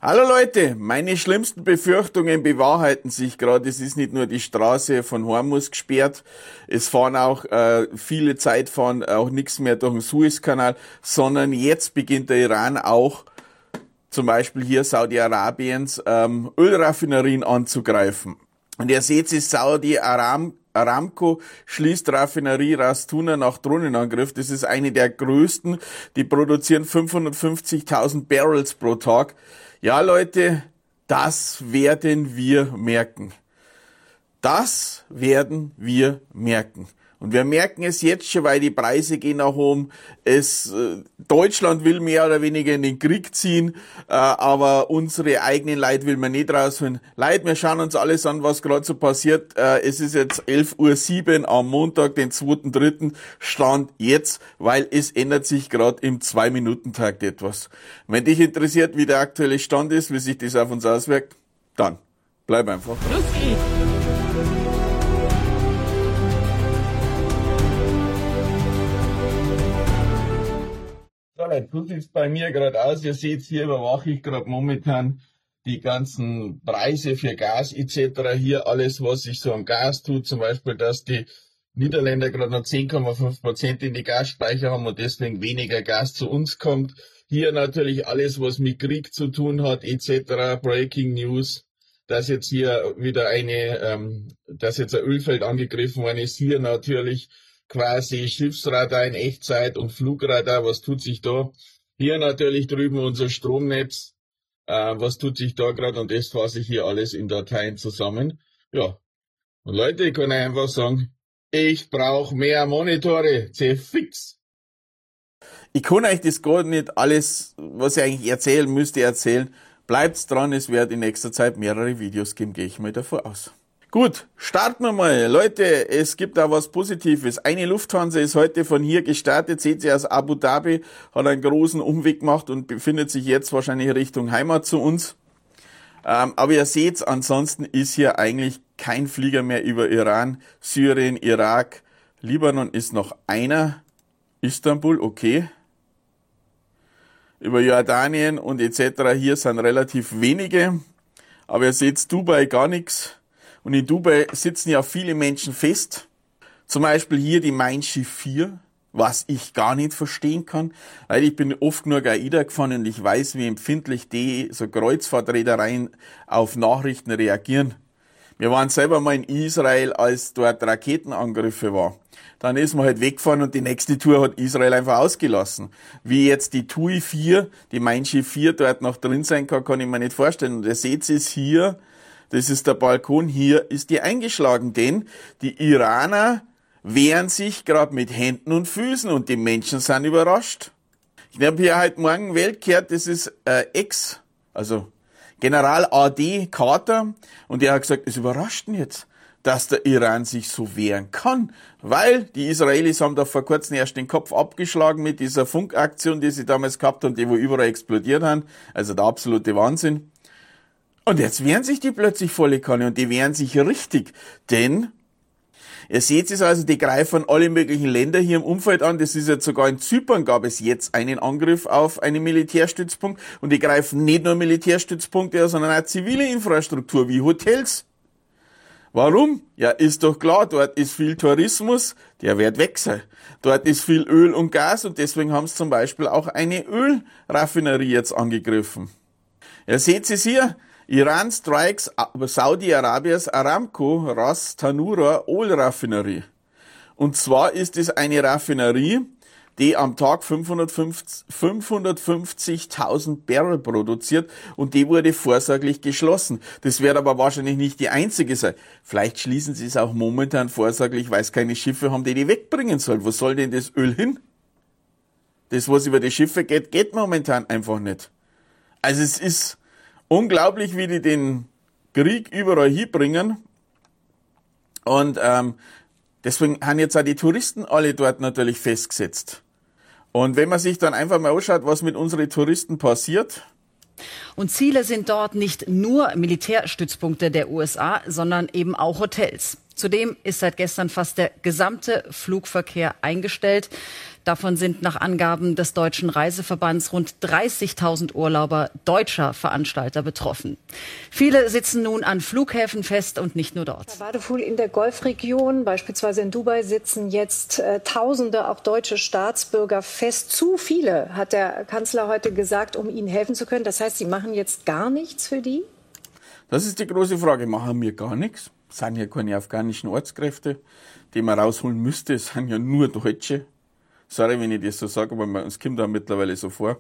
Hallo Leute, meine schlimmsten Befürchtungen bewahrheiten sich gerade. Es ist nicht nur die Straße von Hormuz gesperrt, es fahren auch viele Zeit fahren auch nichts mehr durch den Suezkanal, sondern jetzt beginnt der Iran auch, zum Beispiel hier Saudi-Arabiens, Ölraffinerien anzugreifen. Und ihr seht es, Aramco schließt Raffinerie Ras Tuna nach Drohnenangriff. Das ist eine der größten. Die produzieren 550.000 Barrels pro Tag. Ja, Leute, das werden wir merken. Das werden wir merken. Und wir merken es jetzt schon, weil die Preise gehen nach oben. Deutschland will mehr oder weniger in den Krieg ziehen, aber unsere eigenen Leute will man nicht rausholen. Leute, wir schauen uns alles an, was gerade so passiert. Es ist jetzt 11:07 Uhr am Montag, den 2.3. Stand jetzt, weil es ändert sich gerade im 2-Minuten-Takt etwas. Wenn dich interessiert, wie der aktuelle Stand ist, wie sich das auf uns auswirkt, dann bleib einfach. Los geht's! So sieht es bei mir gerade aus. Ihr seht, hier überwache ich gerade momentan die ganzen Preise für Gas etc. Hier alles, was sich so am Gas tut. Zum Beispiel, dass die Niederländer gerade noch 10,5% in die Gasspeicher haben und deswegen weniger Gas zu uns kommt. Hier natürlich alles, was mit Krieg zu tun hat etc. Breaking News, dass jetzt hier wieder dass jetzt ein Ölfeld angegriffen worden ist. Hier natürlich quasi Schiffsradar in Echtzeit und Flugradar, was tut sich da? Hier natürlich drüben unser Stromnetz, was tut sich da gerade, und das fasse ich hier alles in Dateien zusammen. Ja, und Leute, ich kann einfach sagen, ich brauche mehr Monitore, fix. Ich kann euch das gar nicht alles, was ich eigentlich erzählen müsste, erzählen. Bleibt dran, es wird in nächster Zeit mehrere Videos geben, gehe ich mal davon aus. Gut, starten wir mal. Leute, es gibt da was Positives. Eine Lufthansa ist heute von hier gestartet. Seht ihr, aus Abu Dhabi, hat einen großen Umweg gemacht und befindet sich jetzt wahrscheinlich Richtung Heimat zu uns. Aber ihr seht, ansonsten ist hier eigentlich kein Flieger mehr über Iran, Syrien, Irak. Libanon ist noch einer. Istanbul, okay. Über Jordanien und etc. hier sind relativ wenige. Aber ihr seht, Dubai gar nichts. Und in Dubai sitzen ja viele Menschen fest. Zum Beispiel hier die Mein Schiff 4, was ich gar nicht verstehen kann. Weil ich bin oft genug AIDA gefahren und ich weiß, wie empfindlich die so Kreuzfahrtreedereien auf Nachrichten reagieren. Wir waren selber mal in Israel, als dort Raketenangriffe waren. Dann ist man halt weggefahren und die nächste Tour hat Israel einfach ausgelassen. Wie jetzt die TUI 4, die Mein Schiff 4 dort noch drin sein kann ich mir nicht vorstellen. Und ihr seht es hier, das ist der Balkon, hier ist die eingeschlagen, denn die Iraner wehren sich gerade mit Händen und Füßen und die Menschen sind überrascht. Ich habe hier heute Morgen Welt gehört, das ist General AD Carter, und der hat gesagt, es überrascht ihn jetzt, dass der Iran sich so wehren kann, weil die Israelis haben da vor kurzem erst den Kopf abgeschlagen mit dieser Funkaktion, die sie damals gehabt haben, die wo überall explodiert haben, also der absolute Wahnsinn. Und jetzt wehren sich die plötzlich volle Kanne, und die wehren sich richtig, denn ihr seht es also, die greifen alle möglichen Länder hier im Umfeld an. Das ist jetzt sogar in Zypern gab es jetzt einen Angriff auf einen Militärstützpunkt, und die greifen nicht nur Militärstützpunkte, sondern auch zivile Infrastruktur wie Hotels. Warum? Ja, ist doch klar, dort ist viel Tourismus, der wird weg sein. Dort ist viel Öl und Gas, und deswegen haben sie zum Beispiel auch eine Ölraffinerie jetzt angegriffen. Ihr seht es hier. Iran strikes Saudi-Arabias Aramco Ras Tanura Ölraffinerie. Und zwar ist es eine Raffinerie, die am Tag 550.000 Barrel produziert, und die wurde vorsorglich geschlossen. Das wird aber wahrscheinlich nicht die einzige sein. Vielleicht schließen sie es auch momentan vorsorglich, weil es keine Schiffe haben, die wegbringen sollen. Wo soll denn das Öl hin? Das, was über die Schiffe geht, geht momentan einfach nicht. Also es ist unglaublich, wie die den Krieg überall hinbringen. Und deswegen haben jetzt auch die Touristen alle dort natürlich festgesetzt. Und wenn man sich dann einfach mal anschaut, was mit unseren Touristen passiert. Und Ziele sind dort nicht nur Militärstützpunkte der USA, sondern eben auch Hotels. Zudem ist seit gestern fast der gesamte Flugverkehr eingestellt. Davon sind nach Angaben des Deutschen Reiseverbands rund 30.000 Urlauber deutscher Veranstalter betroffen. Viele sitzen nun an Flughäfen fest und nicht nur dort. Herr Wadefuhl, in der Golfregion, beispielsweise in Dubai, sitzen jetzt Tausende auch deutsche Staatsbürger fest. Zu viele, hat der Kanzler heute gesagt, um ihnen helfen zu können. Das heißt, Sie machen jetzt gar nichts für die? Das ist die große Frage. Machen wir gar nichts? Es sind ja keine afghanischen Ortskräfte, die man rausholen müsste. Es sind ja nur Deutsche. Sorry, wenn ich das so sage, aber uns kommt da mittlerweile so vor.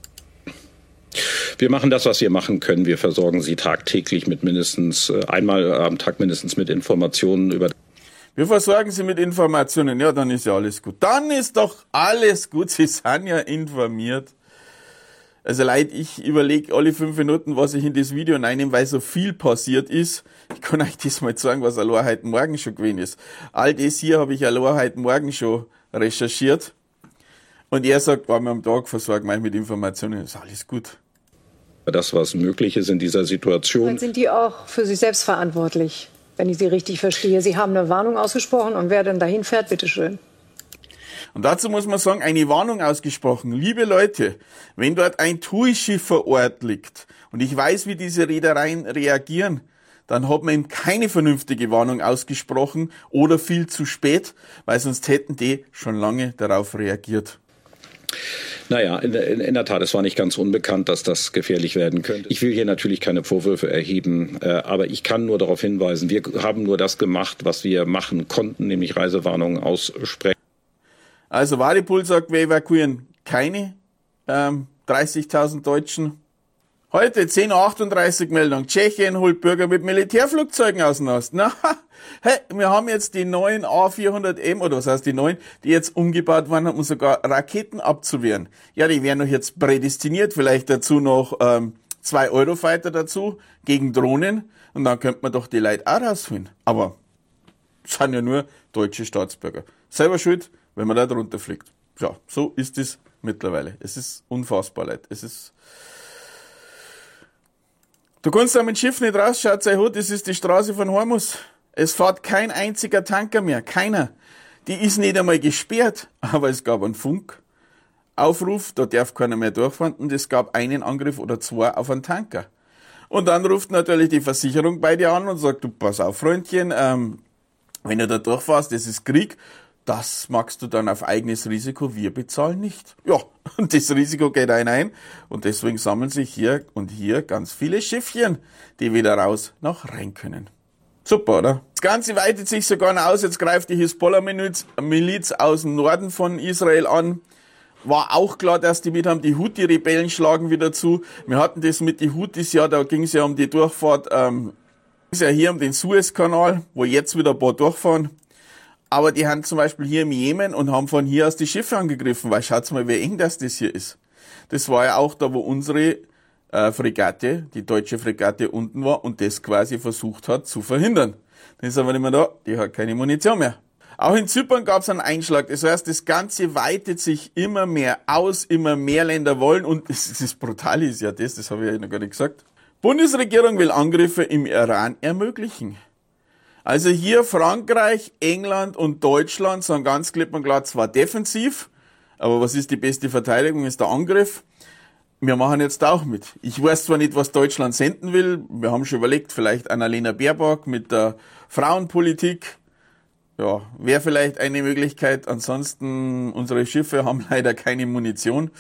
Wir machen das, was wir machen können. Wir versorgen Sie tagtäglich mit mindestens einmal am Tag mindestens mit Informationen über. Wir versorgen Sie mit Informationen. Ja, dann ist ja alles gut. Dann ist doch alles gut. Sie sind ja informiert. Also Leute, ich überlege alle 5 Minuten, was ich in das Video reinnehme, weil so viel passiert ist. Ich kann euch das mal sagen, was allein heute Morgen schon gewesen ist. All das hier habe ich allein heute Morgen schon recherchiert. Und er sagt, einmal am Tag versorgen wir mit Informationen. Ist alles gut. Das, was möglich ist in dieser Situation. Dann sind die auch für sich selbst verantwortlich, wenn ich Sie richtig verstehe. Sie haben eine Warnung ausgesprochen und wer dann dahin fährt, bitteschön. Und dazu muss man sagen, eine Warnung ausgesprochen. Liebe Leute, wenn dort ein TUI-Schiff vor Ort liegt und ich weiß, wie diese Reedereien reagieren, dann hat man ihm keine vernünftige Warnung ausgesprochen oder viel zu spät, weil sonst hätten die schon lange darauf reagiert. Naja, in der Tat, es war nicht ganz unbekannt, dass das gefährlich werden könnte. Ich will hier natürlich keine Vorwürfe erheben, aber ich kann nur darauf hinweisen, wir haben nur das gemacht, was wir machen konnten, nämlich Reisewarnungen aussprechen. Also Wadefuhl sagt, wir evakuieren keine 30.000 Deutschen. Heute 10.38 Uhr Meldung. Tschechien holt Bürger mit Militärflugzeugen aus dem Osten. Na, hey, wir haben jetzt die neuen A400M, oder was heißt die neuen, die jetzt umgebaut waren, um sogar Raketen abzuwehren. Ja, die wären doch jetzt prädestiniert. Vielleicht dazu noch 2 Eurofighter dazu gegen Drohnen. Und dann könnte man doch die Leute auch rausholen. Aber es sind ja nur deutsche Staatsbürger. Selber schuld, wenn man da drunter fliegt. Ja, so ist es mittlerweile. Es ist unfassbar, Leute. Es ist... Du kannst da mit dem Schiff nicht raus, schaut euch an, das ist die Straße von Hormus. Es fährt kein einziger Tanker mehr, keiner. Die ist nicht einmal gesperrt, aber es gab einen Funkaufruf, da darf keiner mehr durchfahren und es gab einen Angriff oder 2 auf einen Tanker. Und dann ruft natürlich die Versicherung bei dir an und sagt, du pass auf, Freundchen, wenn du da durchfährst, das ist Krieg, das magst du dann auf eigenes Risiko, wir bezahlen nicht. Ja, und das Risiko geht ein und deswegen sammeln sich hier und hier ganz viele Schiffchen, die wieder raus nach rein können. Super, oder? Das Ganze weitet sich sogar noch aus, jetzt greift die Hisbollah-Miliz aus dem Norden von Israel an. War auch klar, dass die mit haben, die Houthi-Rebellen schlagen wieder zu. Wir hatten das mit den Houthis, ja, da ging es ja um die Durchfahrt, ist ja hier um den Suezkanal, wo jetzt wieder ein paar durchfahren. Aber die haben zum Beispiel hier im Jemen und haben von hier aus die Schiffe angegriffen, weil schaut's mal, wie eng das hier ist. Das war ja auch da, wo unsere Fregatte, die deutsche Fregatte unten war und das quasi versucht hat zu verhindern. Dann ist aber nicht mehr da, die hat keine Munition mehr. Auch in Zypern gab es einen Einschlag. Das heißt, das Ganze weitet sich immer mehr aus, immer mehr Länder wollen und das Brutale ist ja das habe ich ja noch gar nicht gesagt. Bundesregierung will Angriffe im Iran ermöglichen. Also hier Frankreich, England und Deutschland sind ganz klipp und klar zwar defensiv, aber was ist die beste Verteidigung, ist der Angriff. Wir machen jetzt auch mit. Ich weiß zwar nicht, was Deutschland senden will, wir haben schon überlegt, vielleicht Annalena Baerbock mit der Frauenpolitik. Ja, wäre vielleicht eine Möglichkeit, ansonsten unsere Schiffe haben leider keine Munition.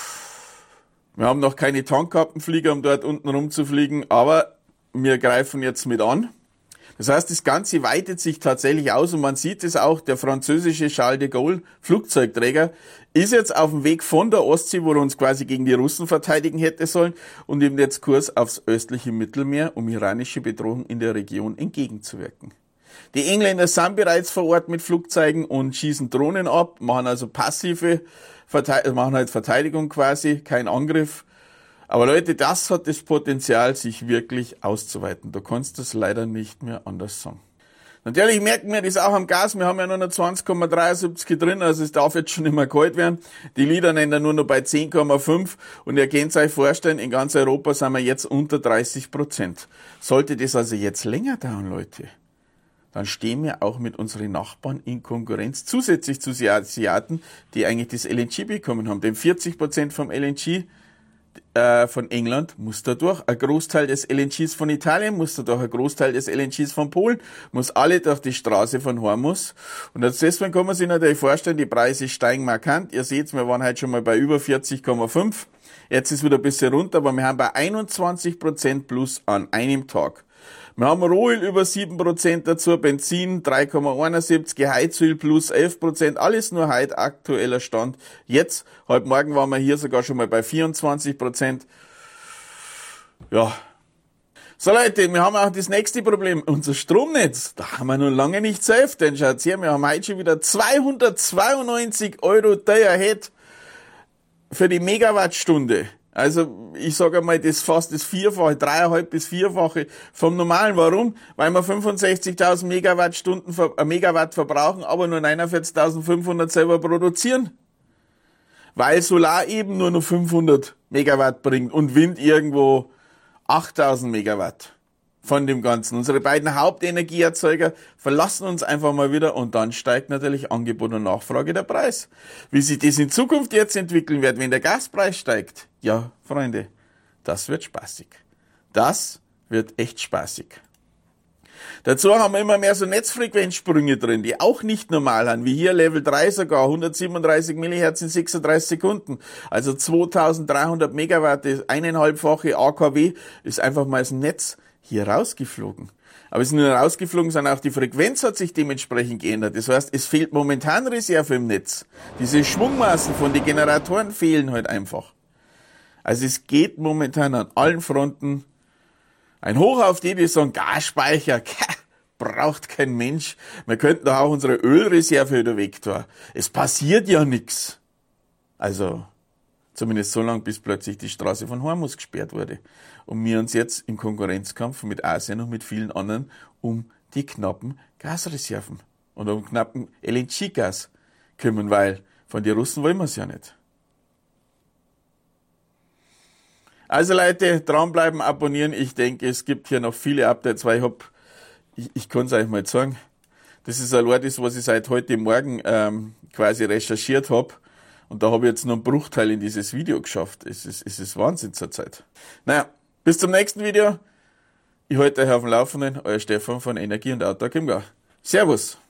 Wir haben noch keine Tankkappenflieger, um dort unten rumzufliegen, aber wir greifen jetzt mit an. Das heißt, das Ganze weitet sich tatsächlich aus und man sieht es auch, der französische Charles de Gaulle Flugzeugträger ist jetzt auf dem Weg von der Ostsee, wo er uns quasi gegen die Russen verteidigen hätte sollen und nimmt jetzt Kurs aufs östliche Mittelmeer, um iranische Bedrohung in der Region entgegenzuwirken. Die Engländer sind bereits vor Ort mit Flugzeugen und schießen Drohnen ab, machen also passive machen halt Verteidigung quasi, kein Angriff. Aber Leute, das hat das Potenzial, sich wirklich auszuweiten. Du kannst das leider nicht mehr anders sagen. Natürlich merken wir das auch am Gas. Wir haben ja nur noch 20,73 drin, also es darf jetzt schon nicht mehr kalt werden. Die Niederländer nur noch bei 10,5. Und ihr könnt euch vorstellen, in ganz Europa sind wir jetzt unter 30%. Sollte das also jetzt länger dauern, Leute, dann stehen wir auch mit unseren Nachbarn in Konkurrenz, zusätzlich zu den Asiaten, die eigentlich das LNG bekommen haben. Denn 40% vom LNG von England muss da durch, ein Großteil des LNGs von Italien muss da durch, ein Großteil des LNGs von Polen muss alle durch die Straße von Hormuz. Und deswegen kann man sich natürlich vorstellen, die Preise steigen markant. Ihr seht, wir waren heute schon mal bei über 40,5. Jetzt ist wieder ein bisschen runter, aber wir haben bei 21% plus an einem Tag. Wir haben Rohöl über 7% dazu, Benzin 3,71, Heizöl plus 11%, alles nur heute aktueller Stand. Jetzt, heute Morgen waren wir hier sogar schon mal bei 24%. Ja. So Leute, wir haben auch das nächste Problem, unser Stromnetz. Da haben wir noch lange nicht safe, denn schaut's her, wir haben heute schon wieder 292 € teuer Head für die Megawattstunde. Also ich sage einmal, das fast das Vierfache, 3,5 bis 4-fache vom Normalen. Warum? Weil wir 65.000 Megawatt verbrauchen, aber nur 49.500 selber produzieren. Weil Solar eben nur noch 500 Megawatt bringt und Wind irgendwo 8.000 Megawatt von dem Ganzen. Unsere beiden Hauptenergieerzeuger verlassen uns einfach mal wieder und dann steigt natürlich Angebot und Nachfrage der Preis. Wie sich das in Zukunft jetzt entwickeln wird, wenn der Gaspreis steigt, ja, Freunde, das wird spaßig. Das wird echt spaßig. Dazu haben wir immer mehr so Netzfrequenzsprünge drin, die auch nicht normal sind, wie hier Level 3 sogar, 137 MHz in 36 Sekunden. Also 2300 Megawatt, das 1,5-fache AKW, ist einfach mal das Netz hier rausgeflogen. Aber es ist nur rausgeflogen, sondern auch die Frequenz hat sich dementsprechend geändert. Das heißt, es fehlt momentan Reserve im Netz. Diese Schwungmassen von den Generatoren fehlen halt einfach. Also es geht momentan an allen Fronten ein Hoch auf die sagen, Gasspeicher, braucht kein Mensch. Wir könnten doch auch unsere Ölreserve wieder weg tun. Es passiert ja nichts. Also zumindest so lange, bis plötzlich die Straße von Hormuz gesperrt wurde. Und wir uns jetzt im Konkurrenzkampf mit Asien und mit vielen anderen um die knappen Gasreserven und um knappen LNG-Gas kümmern, weil von den Russen wollen wir es ja nicht. Also Leute, dranbleiben, abonnieren. Ich denke, es gibt hier noch viele Updates, weil ich kann es euch mal sagen, das ist allein das, was ich seit heute Morgen quasi recherchiert habe. Und da habe ich jetzt noch einen Bruchteil in dieses Video geschafft. Es ist Wahnsinn zur Zeit. Naja, bis zum nächsten Video. Ich halte euch auf dem Laufenden. Euer Stefan von Energie und Autark im Gau. Servus.